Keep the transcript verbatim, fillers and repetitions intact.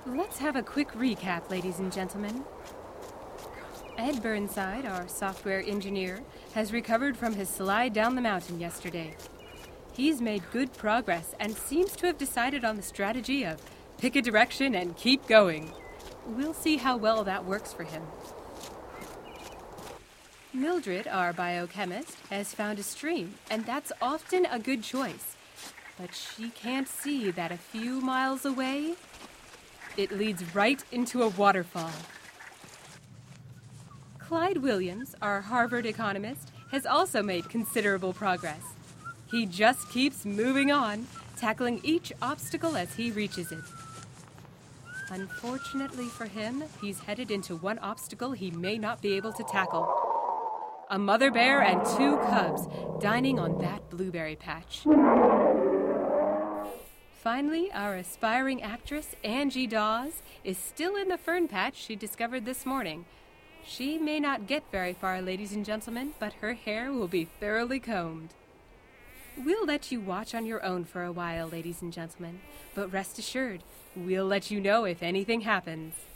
Let's have a quick recap, ladies and gentlemen. Ed Burnside, our software engineer, has recovered from his slide down the mountain yesterday. He's made good progress and seems to have decided on the strategy of pick a direction and keep going. We'll see how well that works for him. Mildred, our biochemist, has found a stream, and that's often a good choice. But she can't see that a few miles away, it leads right into a waterfall. Clyde Williams, our Harvard economist, has also made considerable progress. He just keeps moving on, tackling each obstacle as he reaches it. Unfortunately for him, he's headed into one obstacle he may not be able to tackle. A mother bear and two cubs dining on that blueberry patch. Finally, our aspiring actress, Angie Dawes, is still in the fern patch she discovered this morning. She may not get very far, ladies and gentlemen, but her hair will be thoroughly combed. We'll let you watch on your own for a while, ladies and gentlemen, but rest assured, we'll let you know if anything happens.